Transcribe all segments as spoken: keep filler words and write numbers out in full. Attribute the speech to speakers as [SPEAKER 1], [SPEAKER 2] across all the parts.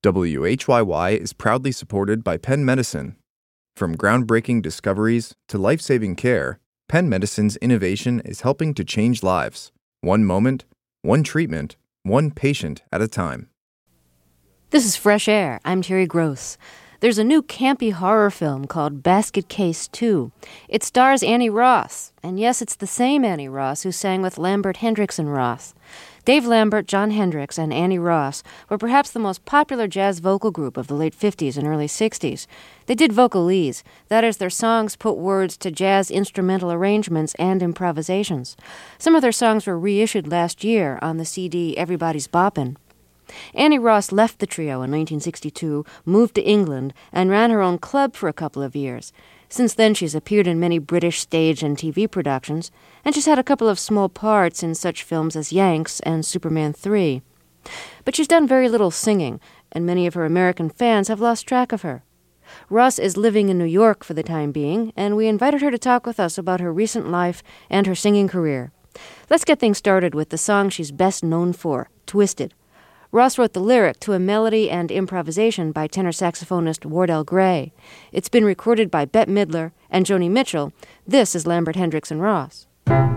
[SPEAKER 1] W H Y Y is proudly supported by Penn Medicine. From groundbreaking discoveries to life-saving care, Penn Medicine's innovation is helping to change lives, one moment, one treatment, one patient at a time.
[SPEAKER 2] This is Fresh Air. I'm Terry Gross. There's a new campy horror film called Basket Case two. It stars Annie Ross. And yes, it's the same Annie Ross who sang with Lambert, Hendricks, and Ross. Dave Lambert, John Hendricks, and Annie Ross were perhaps the most popular jazz vocal group of the late fifties and early sixties. They did vocalese. That is, their songs put words to jazz instrumental arrangements and improvisations. Some of their songs were reissued last year on the C D Everybody's Boppin'. Annie Ross left the trio in nineteen sixty-two, moved to England, and ran her own club for a couple of years. Since then, she's appeared in many British stage and T V productions, and she's had a couple of small parts in such films as Yanks and Superman three. But she's done very little singing, and many of her American fans have lost track of her. Ross is living in New York for the time being, and we invited her to talk with us about her recent life and her singing career. Let's get things started with the song she's best known for, Twisted. Ross wrote the lyric to a melody and improvisation by tenor saxophonist Wardell Gray. It's been recorded by Bette Midler and Joni Mitchell. This is Lambert, Hendricks, and Ross.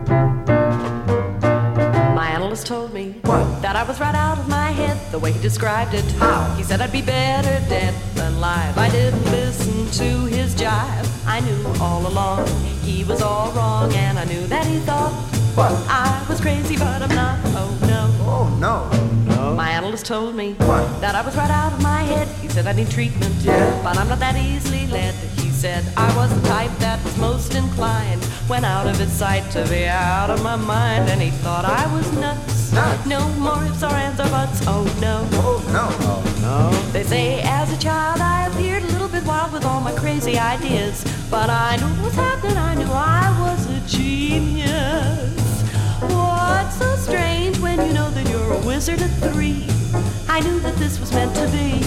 [SPEAKER 3] My analyst told me what? That I was right out of my head, the way he described it. How? He said I'd be better dead than live. I didn't listen to his jive. I knew all along he was all wrong, and I knew that he thought what? I was crazy, but I'm not. Oh, no.
[SPEAKER 4] Oh, no.
[SPEAKER 3] My analyst told me
[SPEAKER 4] what?
[SPEAKER 3] That I was right out of my head. He said I need treatment,
[SPEAKER 4] yeah.
[SPEAKER 3] But I'm not that easily led. He said I was the type that was most inclined, when out of his sight, to be out of my mind. And he thought I was nuts.
[SPEAKER 4] Nuts.
[SPEAKER 3] No more ifs or ands or buts. Oh no.
[SPEAKER 4] Oh no.
[SPEAKER 3] Oh no. They say as a child I appeared a little bit wild with all my crazy ideas, but I knew what was happening. I knew I was a genius. What's so strange when you know that you're a wizard at three? I knew that this was meant to be.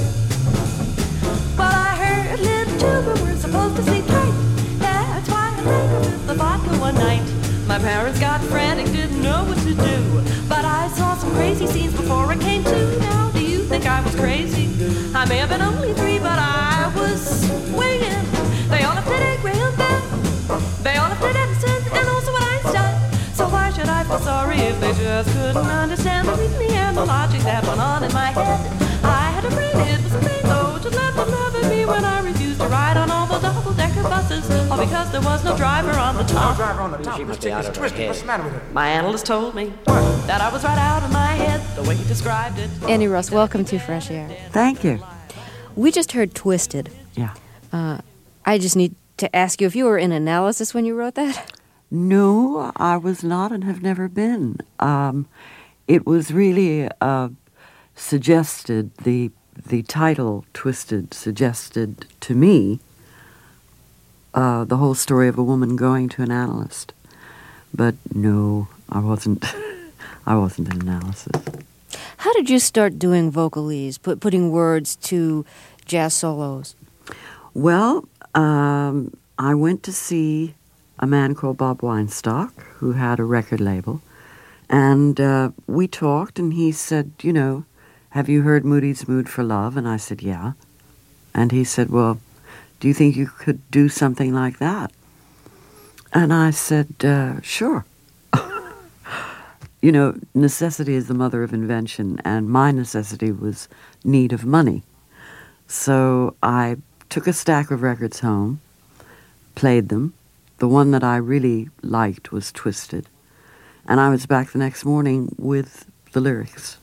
[SPEAKER 3] But I heard little children were supposed to sleep tight. That's why I lingered with the vodka one night. My parents got frantic, didn't know what to do. But I saw some crazy scenes before I came to. Now, do you think I was crazy? I may have been only three, but I was swinging. They all played Graham Bell. They all played Edison and also what Einstein. So why should I feel sorry if they just couldn't understand the reasoning and the logic that went on in my head? I had a brain, it was a pain, though, to let them laugh at me when I refused to ride on all the double-decker buses, all because there was no driver on the top.
[SPEAKER 4] No driver on the top.
[SPEAKER 3] She
[SPEAKER 4] This
[SPEAKER 3] must be
[SPEAKER 4] chick
[SPEAKER 3] out
[SPEAKER 4] is
[SPEAKER 3] of her
[SPEAKER 4] twisted.
[SPEAKER 3] head.
[SPEAKER 4] What's the matter with her?
[SPEAKER 3] My analyst told me
[SPEAKER 4] What?
[SPEAKER 3] that I was right out of my head, the way he described it.
[SPEAKER 2] Annie Ross, welcome to Fresh Air.
[SPEAKER 5] Thank you.
[SPEAKER 2] We just heard Twisted.
[SPEAKER 5] Yeah.
[SPEAKER 2] Uh, I just need to ask you if you were in analysis when you wrote that?
[SPEAKER 5] No, I was not and have never been. Um, it was really uh, suggested, the the title, Twisted, suggested to me uh, the whole story of a woman going to an analyst. But no, I wasn't. I wasn't in analysis.
[SPEAKER 2] How did you start doing vocalese, put, putting words to jazz solos?
[SPEAKER 5] Well, um, I went to see a man called Bob Weinstock, who had a record label, and uh, we talked, and he said, you know, have you heard Moody's Mood for Love? And I said, yeah. And he said, well, do you think you could do something like that? And I said, uh, sure. You know, necessity is the mother of invention, and my necessity was need of money. So I took a stack of records home, played them. The one that I really liked was Twisted. And I was back the next morning with the lyrics.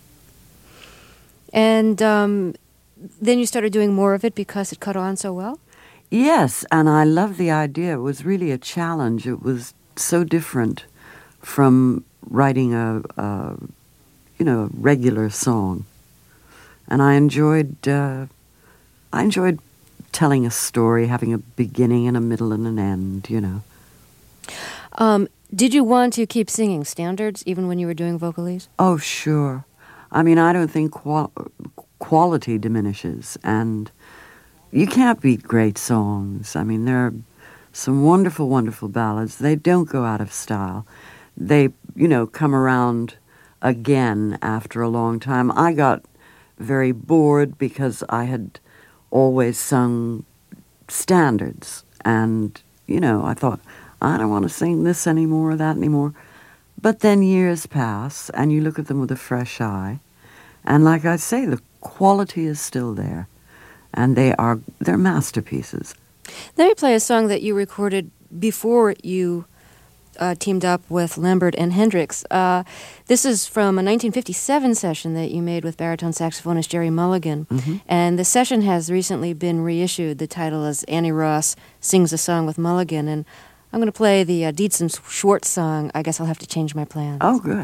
[SPEAKER 2] And um, then you started doing more of it because it caught on so well?
[SPEAKER 5] Yes, and I loved the idea. It was really a challenge. It was so different from writing a, a you know, a regular song. And I enjoyed, uh, I enjoyed telling a story, having a beginning and a middle and an end, you know.
[SPEAKER 2] Um, did you want to keep singing standards even when you were doing vocalese?
[SPEAKER 5] Oh, sure. I mean, I don't think qual- quality diminishes, and you can't beat great songs. I mean, there are some wonderful, wonderful ballads. They don't go out of style. They, you know, come around again after a long time. I got very bored because I had always sung standards. And, you know, I thought, I don't want to sing this anymore or that anymore. But then years pass, and you look at them with a fresh eye. And like I say, the quality is still there. And they are, they're masterpieces.
[SPEAKER 2] Let me play a song that you recorded before you uh, teamed up with Lambert and Hendricks. Uh, this is from a nineteen fifty-seven session that you made with baritone saxophonist Jerry Mulligan. Mm-hmm. And the session has recently been reissued. The title is Annie Ross Sings a Song with Mulligan. And I'm going to play the uh, Dietz and Schwartz song. I guess I'll have to change my plans.
[SPEAKER 5] Oh, good.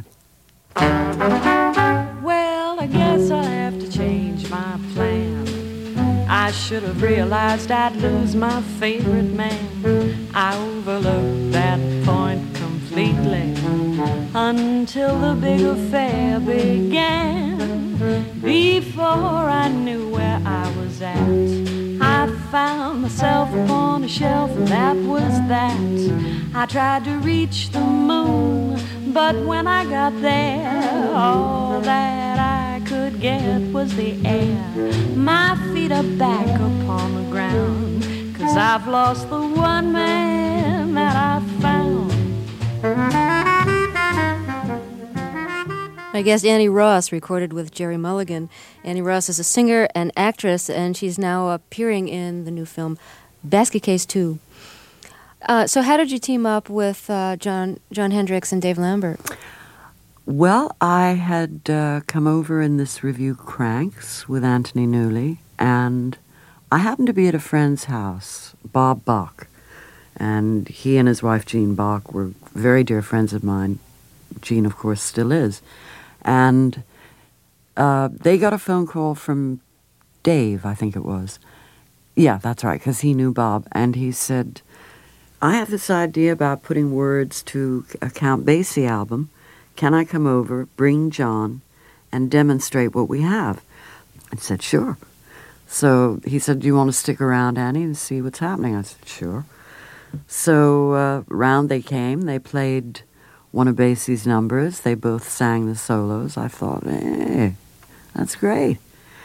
[SPEAKER 3] Well, I guess I'll have to change my plan. I should have realized I'd lose my favorite man. I overlooked that point completely until the big affair began. Before I knew where I was at, I found myself upon a shelf, and that was that. I tried to reach the moon, but when I got there, all that I could get was the air. My feet are back upon the ground, 'cause I've lost the one man that I found.
[SPEAKER 2] My guest Annie Ross recorded with Jerry Mulligan. Annie Ross is a singer and actress, and she's now appearing in the new film Basket Case two. Uh, so how did you team up with uh, John John Hendricks and Dave Lambert?
[SPEAKER 5] Well, I had uh, come over in this review Cranks with Anthony Newley, and I happened to be at a friend's house, Bob Bach, and he and his wife Jean Bach were very dear friends of mine. Jean, of course, still is. And uh, they got a phone call from Dave, I think it was. Yeah, that's right, because he knew Bob, and he said, I have this idea about putting words to a Count Basie album. Can I come over, bring John, and demonstrate what we have? I said, sure. So he said, do you want to stick around, Annie, and see what's happening? I said, sure. So uh, round they came. They played one of Basie's numbers. They both sang the solos. I thought, hey, that's great.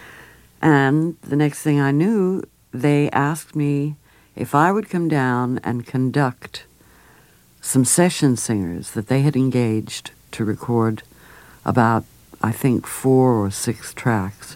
[SPEAKER 5] And the next thing I knew, they asked me if I would come down and conduct some session singers that they had engaged to record about, I think, four or six tracks.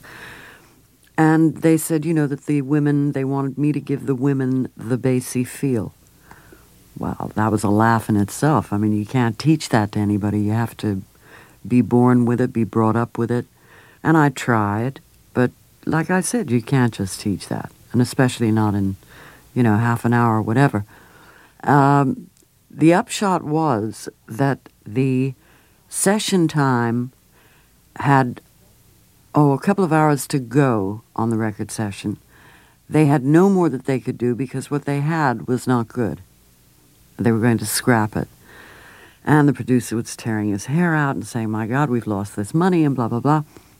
[SPEAKER 5] And they said, you know, that the women, they wanted me to give the women the Basie feel. Well, that was a laugh in itself. I mean, you can't teach that to anybody. You have to be born with it, be brought up with it. And I tried, but like I said, you can't just teach that, and especially not in, you know, half an hour or whatever. Um, the upshot was that the session time had, oh, a couple of hours to go on the record session. They had no more that they could do because what they had was not good. They were going to scrap it. And the producer was tearing his hair out and saying, my God, we've lost this money and blah, blah, blah.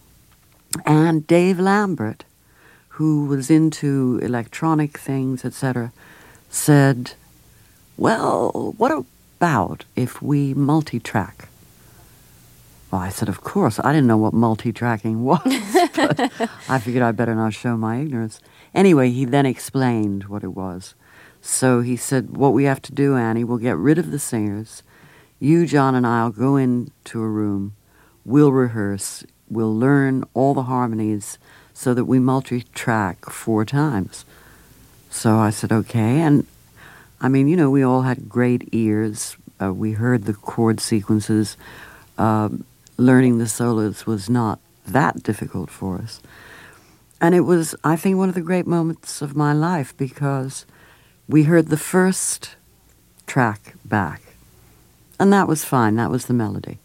[SPEAKER 5] And Dave Lambert, who was into electronic things, et cetera, said, well, what about if we multi-track? Well, I said, of course. I didn't know what multi-tracking was, but I figured I'd better not show my ignorance. Anyway, he then explained what it was. So he said, what we have to do, Annie, we'll get rid of the singers. You, John, and I'll go into a room. We'll rehearse. We'll learn all the harmonies so that we multi-track four times. So I said, okay. And, I mean, you know, we all had great ears. Uh, we heard the chord sequences. Uh, learning the solos was not that difficult for us. And it was, I think, one of the great moments of my life because we heard the first track back, and that was fine. That was the melody.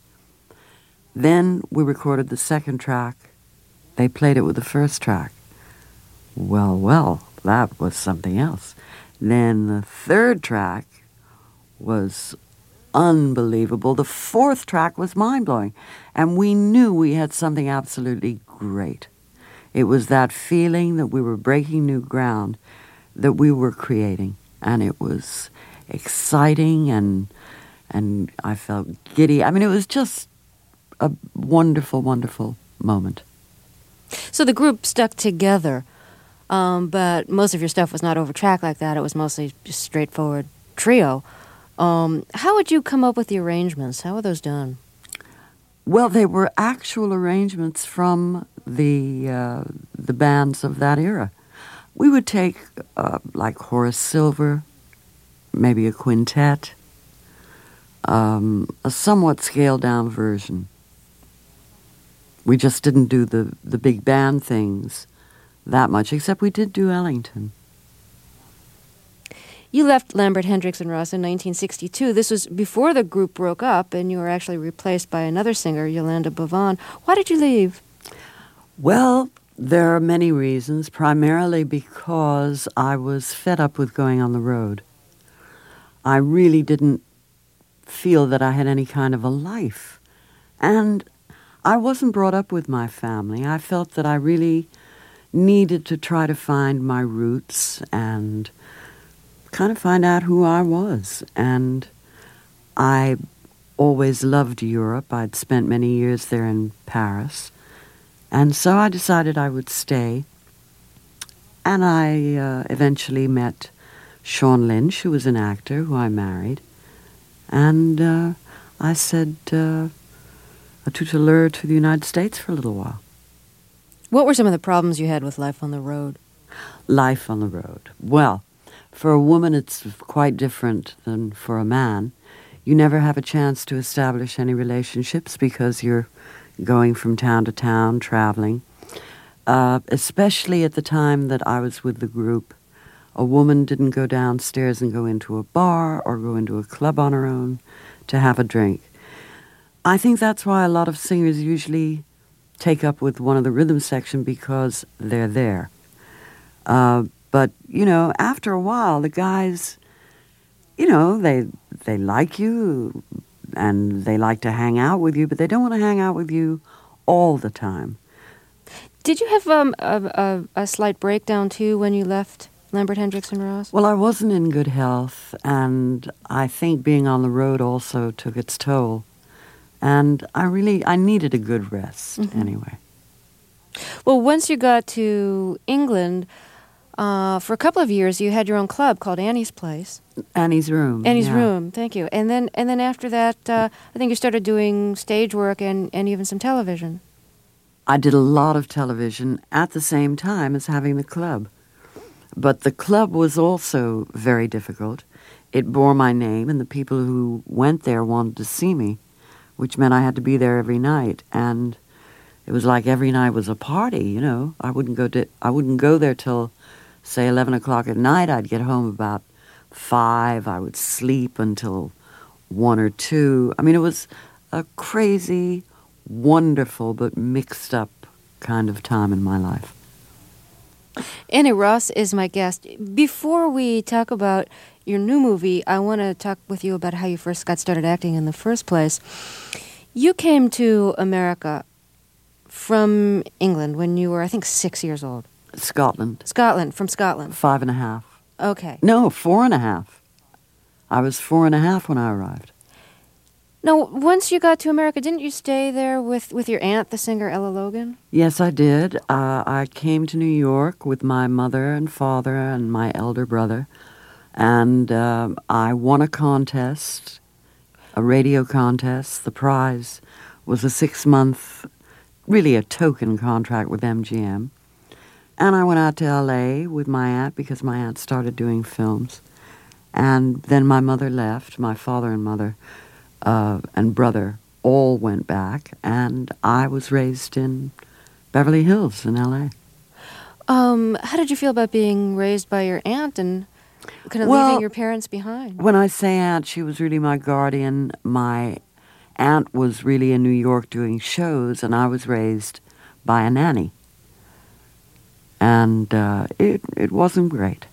[SPEAKER 5] Then we recorded the second track. They played it with the first track. Well, well, that was something else. Then the third track was unbelievable. The fourth track was mind-blowing, and we knew we had something absolutely great. It was that feeling that we were breaking new ground, that we were creating, and it was exciting, and and I felt giddy. I mean, it was just a wonderful, wonderful moment.
[SPEAKER 2] So the group stuck together, um, but most of your stuff was not over track like that. It was mostly just straightforward trio. Um, how would you come up with the arrangements? How were those done?
[SPEAKER 5] Well, they were actual arrangements from the uh, the bands of that era. We would take, uh, like Horace Silver, maybe a quintet, um, a somewhat scaled-down version. We just didn't do the, the big band things that much, except we did do Ellington.
[SPEAKER 2] You left Lambert, Hendricks, and Ross in nineteen sixty-two. This was before the group broke up, and you were actually replaced by another singer, Yolanda Bavon. Why did you leave?
[SPEAKER 5] Well, there are many reasons, primarily because I was fed up with going on the road. I really didn't feel that I had any kind of a life. And I wasn't brought up with my family. I felt that I really needed to try to find my roots and kind of find out who I was. And I always loved Europe. I'd spent many years there in Paris. And so I decided I would stay. And I uh, eventually met Sean Lynch, who was an actor who I married. And uh, I said, uh, a tuteleur to the United States for a little while.
[SPEAKER 2] What were some of the problems you had with life on the road?
[SPEAKER 5] Life on the road. Well, for a woman, it's quite different than for a man. You never have a chance to establish any relationships because you're going from town to town, traveling. Uh, especially at the time that I was with the group, a woman didn't go downstairs and go into a bar or go into a club on her own to have a drink. I think that's why a lot of singers usually take up with one of the rhythm section, because they're there. Uh, but, you know, after a while, the guys, you know, they they like you and they like to hang out with you, but they don't want to hang out with you all the time.
[SPEAKER 2] Did you have um, a, a, a slight breakdown, too, when you left Lambert, Hendricks, and Ross?
[SPEAKER 5] Well, I wasn't in good health, and I think being on the road also took its toll. And I really, I needed a good rest, mm-hmm. anyway.
[SPEAKER 2] Well, once you got to England, uh, for a couple of years, you had your own club called Annie's Place.
[SPEAKER 5] Annie's Room.
[SPEAKER 2] Annie's
[SPEAKER 5] yeah.
[SPEAKER 2] Room, thank you. And then and then after that, uh, I think you started doing stage work and, and even some television.
[SPEAKER 5] I did a lot of television at the same time as having the club. But the club was also very difficult. It bore my name, and the people who went there wanted to see me, which meant I had to be there every night. And it was like every night was a party, you know. I wouldn't go to, I wouldn't go there till, say, eleven o'clock at night. I'd get home about five. I would sleep until one or two. I mean, it was a crazy, wonderful, but mixed up kind of time in my life.
[SPEAKER 2] Annie Ross is my guest. Before we talk about your new movie, I want to talk with you about how you first got started acting in the first place. You came to America from England when you were, I think, six years old.
[SPEAKER 5] Scotland.
[SPEAKER 2] Scotland, from Scotland.
[SPEAKER 5] Five and a half.
[SPEAKER 2] Okay.
[SPEAKER 5] No, four and a half. I was four and a half when I arrived.
[SPEAKER 2] Now, once you got to America, didn't you stay there with, with your aunt, the singer Ella Logan?
[SPEAKER 5] Yes, I did. Uh, I came to New York with my mother and father and my elder brother, and uh, I won a contest, a radio contest. The prize was a six-month, really a token contract with M G M. And I went out to L A with my aunt because my aunt started doing films. And then my mother left, my father and mother Uh, and brother all went back, and I was raised in Beverly Hills in L A.
[SPEAKER 2] Um, how did you feel about being raised by your aunt and kind of
[SPEAKER 5] well,
[SPEAKER 2] leaving your parents behind?
[SPEAKER 5] When I say aunt, she was really my guardian. My aunt was really in New York doing shows, and I was raised by a nanny. And uh, it, it wasn't great.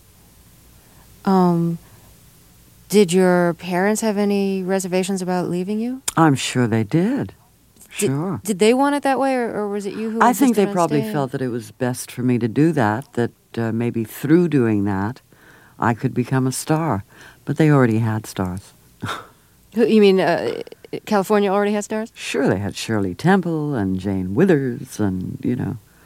[SPEAKER 2] Um... Did your parents have any reservations about leaving you?
[SPEAKER 5] I'm sure they did.
[SPEAKER 2] Did,
[SPEAKER 5] sure.
[SPEAKER 2] Did they want it that way, or, or was it you who
[SPEAKER 5] I think they
[SPEAKER 2] on
[SPEAKER 5] probably
[SPEAKER 2] staying?
[SPEAKER 5] felt that it was best for me to do that, that uh, maybe through doing that, I could become a star. But they already had stars.
[SPEAKER 2] Who, you mean uh, California already had stars?
[SPEAKER 5] Sure, they had Shirley Temple and Jane Withers and, you know,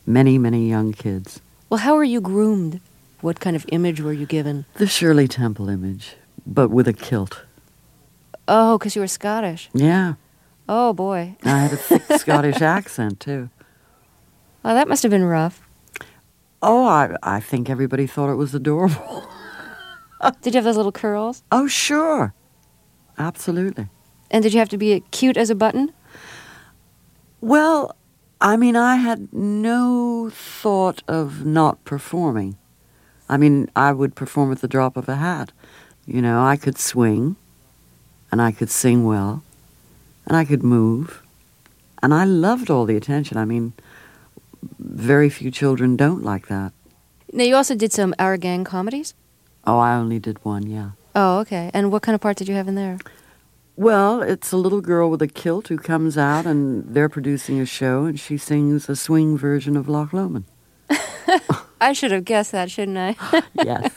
[SPEAKER 5] many, many young kids.
[SPEAKER 2] Well, how were you groomed? What kind of image were you given?
[SPEAKER 5] The Shirley Temple image, but with a kilt.
[SPEAKER 2] Oh, because you were Scottish.
[SPEAKER 5] Yeah.
[SPEAKER 2] Oh, boy.
[SPEAKER 5] I had a thick Scottish accent, too.
[SPEAKER 2] Oh, that must have been rough.
[SPEAKER 5] Oh, I, I think everybody thought it was adorable.
[SPEAKER 2] Did you have those little curls?
[SPEAKER 5] Oh, sure. Absolutely.
[SPEAKER 2] And did you have to be cute as a button?
[SPEAKER 5] Well, I mean, I had no thought of not performing. I mean, I would perform at the drop of a hat. You know, I could swing, and I could sing well, and I could move, and I loved all the attention. I mean, very few children don't like that.
[SPEAKER 2] Now, you also did some Our Gang comedies?
[SPEAKER 5] Oh, I only did one, yeah.
[SPEAKER 2] Oh, okay. And what kind of part did you have in there?
[SPEAKER 5] Well, it's a little girl with a kilt who comes out, and they're producing a show, and she sings a swing version of Loch Lomond.
[SPEAKER 2] I should have guessed that, shouldn't I?
[SPEAKER 5] Yes.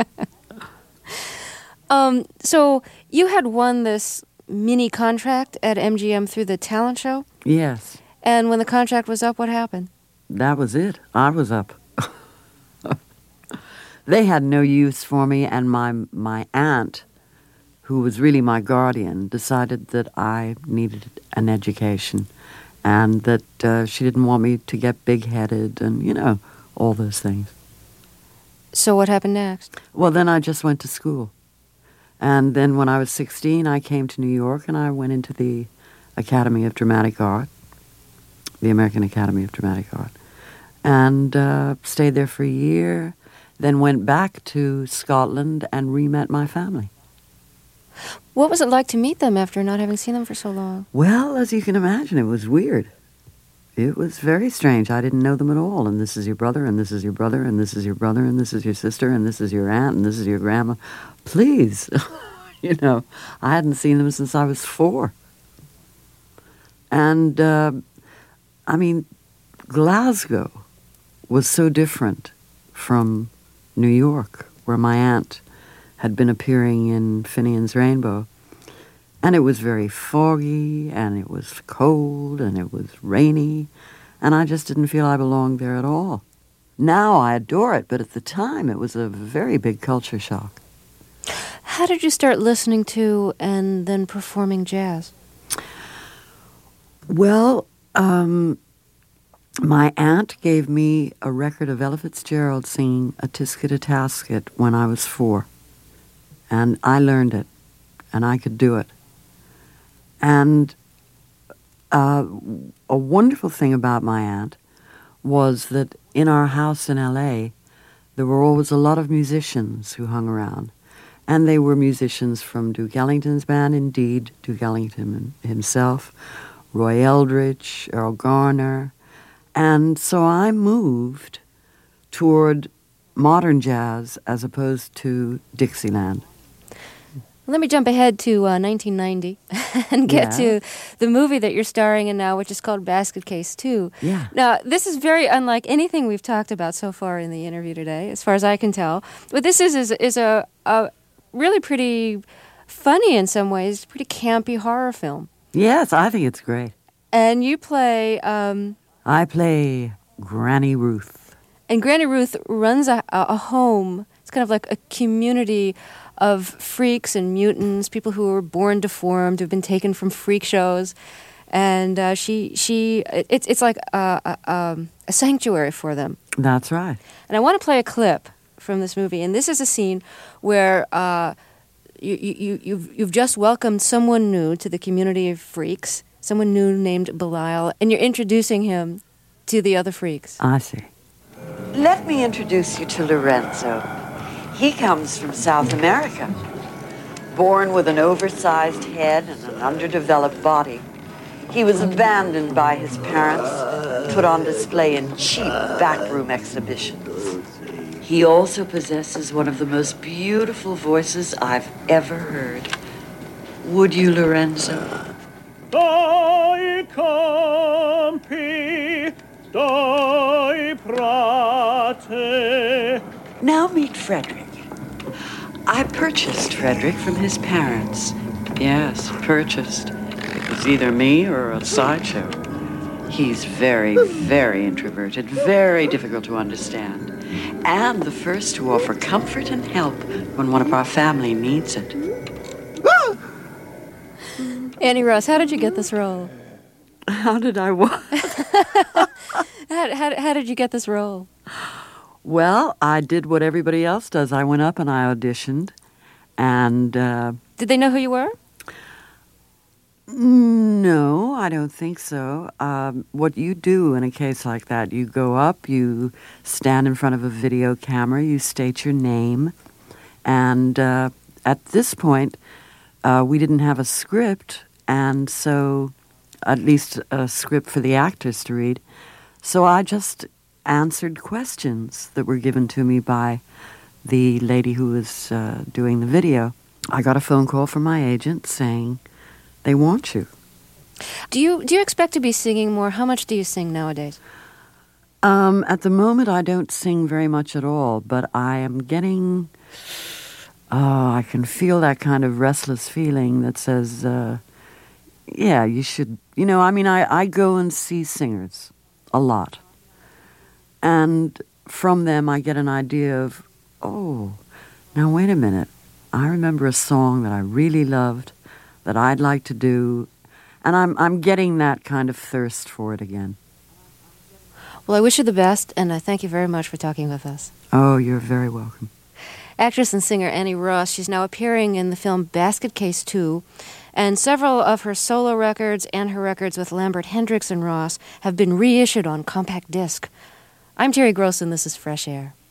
[SPEAKER 2] um, so you had won this mini contract at M G M through the talent show?
[SPEAKER 5] Yes.
[SPEAKER 2] And when the contract was up, what happened?
[SPEAKER 5] That was it. I was up. They had no use for me, and my my aunt, who was really my guardian, decided that I needed an education, and that uh, she didn't want me to get big-headed and, you know, all those things.
[SPEAKER 2] So what happened next?
[SPEAKER 5] Well, then I just went to school. And then when I was sixteen, I came to New York, and I went into the Academy of Dramatic Art, the American Academy of Dramatic Art, and uh, stayed there for a year, then went back to Scotland and re-met my family.
[SPEAKER 2] What was it like to meet them after not having seen them for so long?
[SPEAKER 5] Well, as you can imagine, it was weird. It was very strange. I didn't know them at all. And this is your brother, and this is your brother, and this is your brother, and this is your sister, and this is your aunt, and this is your grandma. Please. You know, I hadn't seen them since I was four. And, uh, I mean, Glasgow was so different from New York, where my aunt had been appearing in Finian's Rainbow. And it was very foggy, and it was cold, and it was rainy, and I just didn't feel I belonged there at all. Now I adore it, but at the time it was a very big culture shock.
[SPEAKER 2] How did you start listening to and then performing jazz?
[SPEAKER 5] Well, um, my aunt gave me a record of Ella Fitzgerald singing A Tisket a Tasket when I was four. And I learned it, and I could do it. And uh, a wonderful thing about my aunt was that in our house in L A, there were always a lot of musicians who hung around. And they were musicians from Duke Ellington's band, indeed, Duke Ellington himself, Roy Eldridge, Earl Garner. And so I moved toward modern jazz as opposed to Dixieland.
[SPEAKER 2] Let me jump ahead to uh, nineteen ninety and get
[SPEAKER 5] Yeah.
[SPEAKER 2] to the movie that you're starring in now, which is called Basket Case two.
[SPEAKER 5] Yeah.
[SPEAKER 2] Now, this is very unlike anything we've talked about so far in the interview today, as far as I can tell. What this is is, is a, a really pretty funny in some ways, pretty campy horror film.
[SPEAKER 5] Yes, I think it's great.
[SPEAKER 2] And you play... Um,
[SPEAKER 5] I play Granny Ruth.
[SPEAKER 2] And Granny Ruth runs a, a home. It's kind of like a community of freaks and mutants, people who were born deformed, who've been taken from freak shows. And uh, she, she, it's it's like a, a, um, a sanctuary for them.
[SPEAKER 5] That's right.
[SPEAKER 2] And I want to play a clip from this movie. And this is a scene where uh, you, you, you've, you've just welcomed someone new to the community of freaks, someone new named Belial, and you're introducing him to the other freaks.
[SPEAKER 5] I see. Let me introduce you to Lorenzo. He comes from South America. Born with an oversized head and an underdeveloped body, he was abandoned by his parents, put on display in cheap backroom exhibitions. He also possesses one of the most beautiful voices I've ever heard. Would you, Lorenzo?
[SPEAKER 4] Dai campi, dai prate.
[SPEAKER 5] Now meet Frederick. I purchased Frederick from his parents. Yes, purchased. It was either me or a sideshow. He's very, very introverted, very difficult to understand, and the first to offer comfort and help when one of our family needs it.
[SPEAKER 2] Annie Ross, how did you get this role?
[SPEAKER 5] How did I what?
[SPEAKER 2] how, how, how did you get this role?
[SPEAKER 5] Well, I did what everybody else does. I went up and I auditioned, and... Uh,
[SPEAKER 2] Did they know who you were?
[SPEAKER 5] No, I don't think so. Um, what you do in a case like that, you go up, you stand in front of a video camera, you state your name, and uh, at this point, uh, we didn't have a script, and so, at least a script for the actors to read, so I just answered questions that were given to me by the lady who was uh, doing the video. I got a phone call from my agent saying, they want you.
[SPEAKER 2] Do you do you expect to be singing more? How much do you sing nowadays?
[SPEAKER 5] Um, at the moment, I don't sing very much at all, but I am getting... Oh, I can feel that kind of restless feeling that says, uh, yeah, you should... You know, I mean, I, I go and see singers a lot. And from them, I get an idea of, oh, now wait a minute. I remember a song that I really loved, that I'd like to do, and I'm I'm getting that kind of thirst for it again.
[SPEAKER 2] Well, I wish you the best, and I thank you very much for talking with us.
[SPEAKER 5] Oh, you're very welcome.
[SPEAKER 2] Actress and singer Annie Ross, she's now appearing in the film Basket Case two, and several of her solo records and her records with Lambert Hendricks and Ross have been reissued on compact disc. I'm Terry Gross, and this is Fresh Air.